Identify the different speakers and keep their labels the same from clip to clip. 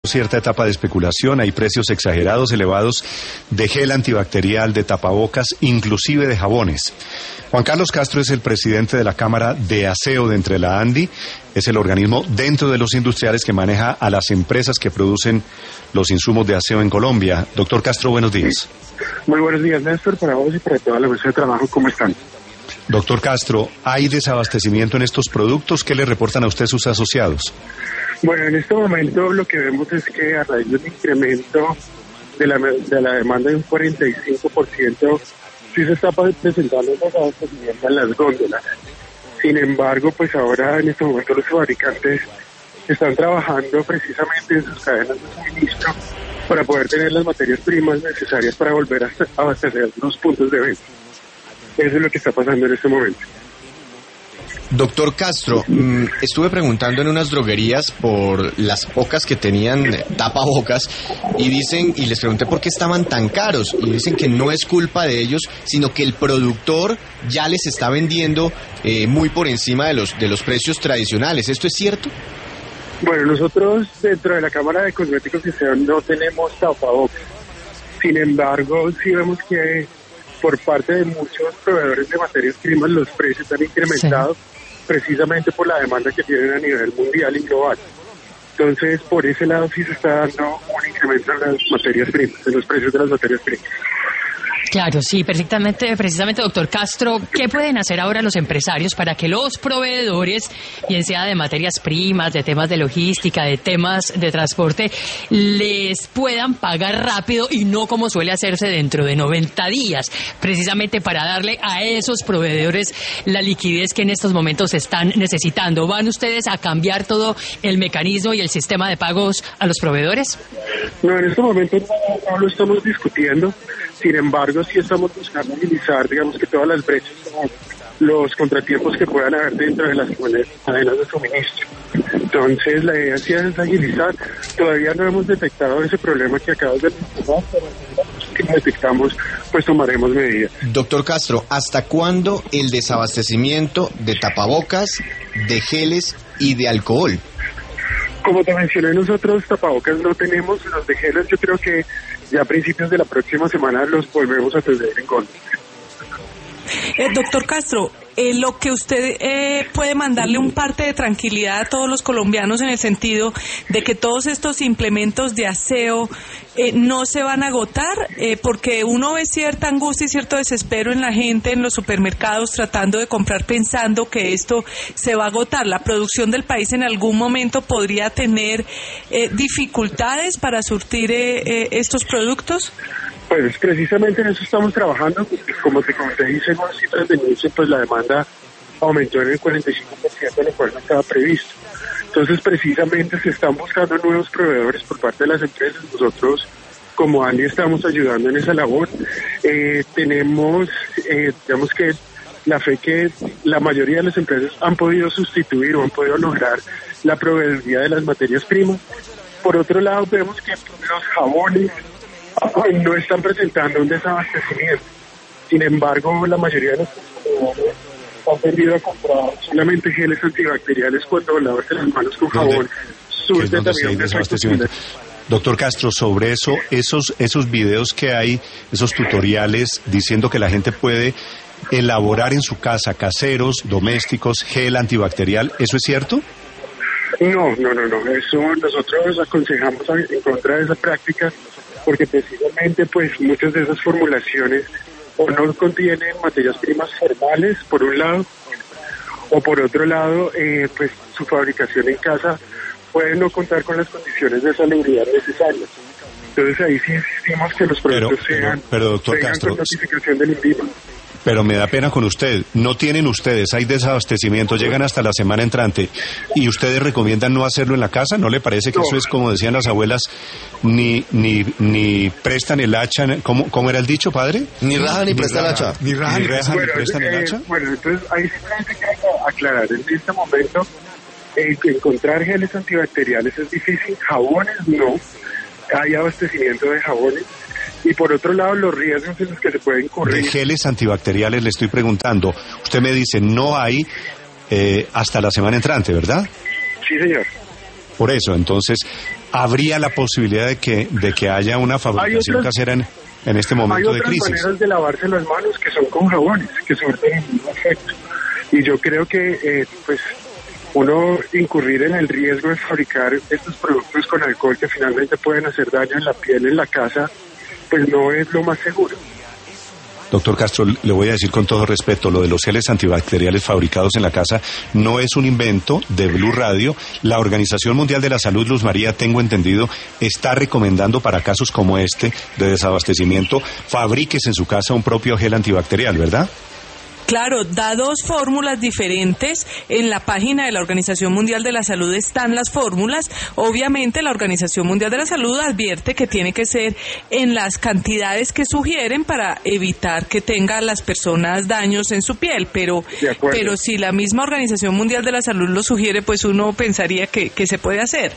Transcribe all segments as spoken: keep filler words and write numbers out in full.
Speaker 1: cierta etapa de especulación, hay precios exagerados, elevados de gel antibacterial, de tapabocas, inclusive de jabones. Juan Carlos Castro es el presidente de la Cámara de Aseo de Entre la ANDI, es el organismo dentro de los industriales que maneja a las empresas que producen los insumos de aseo en Colombia. Doctor Castro, buenos días.
Speaker 2: Muy buenos días, Néstor, para vos y para toda la mesa de trabajo, ¿cómo están?
Speaker 1: Doctor Castro, ¿hay desabastecimiento en estos productos? ¿Qué le reportan a usted sus asociados?
Speaker 2: Bueno, en este momento lo que vemos es que a raíz del incremento de la, de la demanda de un cuarenta y cinco por ciento, sí se está presentando un desabastecimiento en las góndolas. Sin embargo, pues ahora en este momento los fabricantes están trabajando precisamente en sus cadenas de suministro para poder tener las materias primas necesarias para volver a abastecer los puntos de venta. Eso es lo que está pasando en este momento.
Speaker 3: Doctor Castro, mmm, estuve preguntando en unas droguerías por las pocas que tenían tapabocas y dicen, y les pregunté por qué estaban tan caros, y dicen que no es culpa de ellos, sino que el productor ya les está vendiendo eh, muy por encima de los, de los precios tradicionales. ¿Esto es cierto?
Speaker 2: Bueno, nosotros dentro de la Cámara de Cosméticos y Aseo no tenemos tapabocas. Sin embargo, sí vemos que por parte de muchos proveedores de materias primas los precios han incrementado, sí, precisamente por la demanda que tienen a nivel mundial y global. Entonces, por ese lado sí se está dando un incremento en las materias primas, en los precios de las materias primas.
Speaker 4: Claro, sí, perfectamente, precisamente, doctor Castro, ¿qué pueden hacer ahora los empresarios para que los proveedores, bien sea de materias primas, de temas de logística, de temas de transporte, les puedan pagar rápido y no como suele hacerse dentro de noventa días, precisamente para darle a esos proveedores la liquidez que en estos momentos están necesitando? ¿Van ustedes a cambiar todo el mecanismo y el sistema de pagos a los proveedores?
Speaker 2: No, en este momento no, no lo estamos discutiendo. Sin embargo, sí estamos buscando agilizar, digamos, que todas las brechas, los contratiempos que puedan haber dentro de las cadenas de suministro. Entonces, la idea sí es agilizar. Todavía no hemos detectado ese problema que acabas de mencionar, pero si lo detectamos, pues tomaremos medidas.
Speaker 3: Doctor Castro, ¿hasta cuándo el desabastecimiento de tapabocas, de geles y de alcohol?
Speaker 2: Como te mencioné, nosotros tapabocas no tenemos, los de geles yo creo que ya a principios de la próxima semana los volvemos a tener en contra.
Speaker 5: Eh, doctor Castro, eh, lo que usted eh, puede mandarle un parte de tranquilidad a todos los colombianos en el sentido de que todos estos implementos de aseo eh, no se van a agotar, eh, porque uno ve cierta angustia y cierto desespero en la gente en los supermercados tratando de comprar pensando que esto se va a agotar. ¿La producción del país en algún momento podría tener eh, dificultades para surtir eh, eh, estos productos?
Speaker 2: Pues precisamente en eso estamos trabajando. Como te comenté, y según cifras de Nielsen, pues la demanda aumentó en el cuarenta y cinco por ciento, lo cual no estaba previsto. Entonces, precisamente se están buscando nuevos proveedores por parte de las empresas. Nosotros, como ANDI, estamos ayudando en esa labor. Eh, tenemos, eh, digamos que la fe que la mayoría de las empresas han podido sustituir o han podido lograr la proveeduría de las materias primas. Por otro lado, vemos que los jabones no están presentando un desabastecimiento. Sin embargo, la mayoría de los consumidores han tendido a comprar solamente geles antibacteriales cuando lavarse las manos con jabón surte también un desabastecimiento.
Speaker 1: Doctor Castro, sobre eso, esos esos videos que hay, esos tutoriales diciendo que la gente puede elaborar en su casa, caseros, domésticos, gel antibacterial, ¿eso es cierto?
Speaker 2: No, no, no, no. Eso nosotros aconsejamos en contra de esa práctica, porque precisamente pues muchas de esas formulaciones o no contienen materias primas formales, por un lado, o por otro lado, eh, pues su fabricación en casa puede no contar con las condiciones de salubridad necesarias. Entonces ahí sí insistimos que los productos pero, sean,
Speaker 1: pero, pero doctor Castro,
Speaker 2: con notificación del INVIMA.
Speaker 1: Pero me da pena con usted, no tienen ustedes, hay desabastecimiento, llegan hasta la semana entrante y ustedes recomiendan no hacerlo en la casa. ¿No le parece que no. Eso es, como decían las abuelas, ni ni ni prestan el hacha? ¿Cómo, cómo era el dicho, padre?
Speaker 3: Ni rajan ni, ni prestan el hacha.
Speaker 1: Ni rajan ni,
Speaker 2: bueno,
Speaker 1: ni prestan
Speaker 2: eh,
Speaker 1: el hacha.
Speaker 2: Bueno, entonces ahí simplemente quiero aclarar, en este momento eh, encontrar geles antibacteriales es difícil, jabones no, hay abastecimiento de jabones. Y por otro lado, los riesgos en los que se pueden correr.
Speaker 1: De geles antibacteriales le estoy preguntando. Usted me dice, no hay eh, hasta la semana entrante, ¿verdad?
Speaker 2: Sí, señor.
Speaker 1: Por eso, entonces, ¿habría la posibilidad de que, de que haya una fabricación otras, casera en, en este momento de crisis?
Speaker 2: Hay otras maneras de lavarse las manos que son con jabones, que surten el mismo efecto. Y yo creo que, eh, pues, uno incurrir en el riesgo de fabricar estos productos con alcohol que finalmente pueden hacer daño en la piel en la casa, pues no es lo más seguro.
Speaker 1: Doctor Castro, le voy a decir con todo respeto, lo de los geles antibacteriales fabricados en la casa no es un invento de Blue Radio. La Organización Mundial de la Salud, Luz María, tengo entendido, está recomendando para casos como este de desabastecimiento, fabríquese en su casa un propio gel antibacterial, ¿verdad?
Speaker 5: Claro, da dos fórmulas diferentes. En la página de la Organización Mundial de la Salud están las fórmulas. Obviamente la Organización Mundial de la Salud advierte que tiene que ser en las cantidades que sugieren para evitar que tengan las personas daños en su piel. Pero, pero si la misma Organización Mundial de la Salud lo sugiere, pues uno pensaría que, que se puede hacer.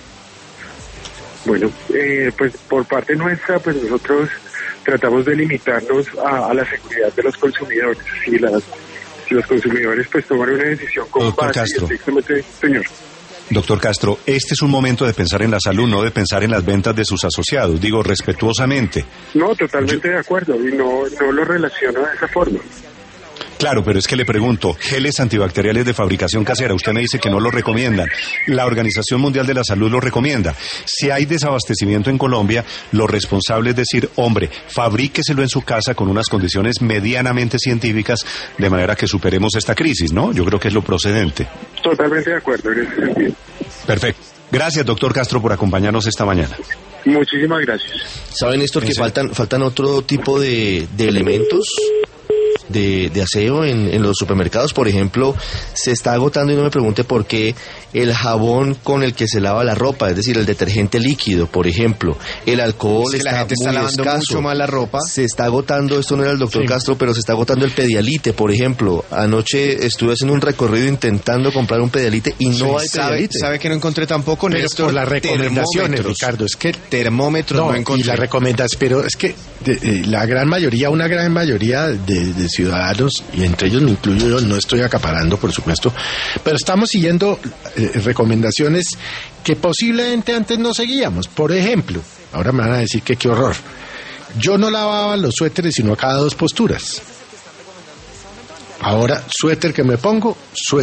Speaker 2: Bueno, eh, pues por parte nuestra, pues nosotros tratamos de limitarnos a, a la seguridad de los consumidores. Si, las, si los consumidores pues toman una decisión con
Speaker 1: Doctor
Speaker 2: base
Speaker 1: Castro.
Speaker 2: estrictamente, señor.
Speaker 1: Doctor Castro, este es un momento de pensar en la salud, no de pensar en las ventas de sus asociados, digo respetuosamente.
Speaker 2: No, totalmente Yo... de acuerdo, y no, no lo relaciono de esa forma.
Speaker 1: Claro, pero es que le pregunto, geles antibacteriales de fabricación casera, usted me dice que no lo recomiendan. La Organización Mundial de la Salud lo recomienda. Si hay desabastecimiento en Colombia, lo responsable es decir, hombre, fabríqueselo en su casa con unas condiciones medianamente científicas, de manera que superemos esta crisis, ¿no? Yo creo que es lo procedente.
Speaker 2: Totalmente de acuerdo en ese sentido.
Speaker 1: Perfecto. Gracias, doctor Castro, por acompañarnos esta mañana.
Speaker 2: Muchísimas gracias.
Speaker 3: ¿Saben, Néstor, que faltan, faltan otro tipo de, de elementos? De, de aseo en, en los supermercados? Por ejemplo, se está agotando, y no me pregunte por qué, el jabón con el que se lava la ropa, es decir, el detergente líquido, por ejemplo. El alcohol
Speaker 6: es que
Speaker 3: está,
Speaker 6: la gente está
Speaker 3: muy
Speaker 6: lavando
Speaker 3: escaso.
Speaker 6: mucho más la ropa.
Speaker 3: Se está agotando, esto no era el doctor
Speaker 6: Sí.
Speaker 3: Castro, pero se está agotando el Pedialite, por ejemplo. Anoche estuve haciendo un recorrido intentando comprar un Pedialite y no
Speaker 6: Sí,
Speaker 3: hay
Speaker 6: sabe,
Speaker 3: Pedialite.
Speaker 6: sabe que no encontré tampoco,
Speaker 7: Pero
Speaker 6: Néstor,
Speaker 7: por las recomendaciones,
Speaker 6: termómetros.
Speaker 7: Ricardo, es que
Speaker 6: Termómetros no,
Speaker 7: no,
Speaker 6: encontré.
Speaker 7: y las recomendaciones, pero es que de, de, la gran mayoría, una gran mayoría de, de ciudadanos, y entre ellos me incluyo yo, no estoy acaparando, por supuesto, pero estamos siguiendo eh, recomendaciones que posiblemente antes no seguíamos. Por ejemplo, ahora me van a decir que qué horror, yo no lavaba los suéteres sino a cada dos posturas. Ahora, suéter que me pongo, suéter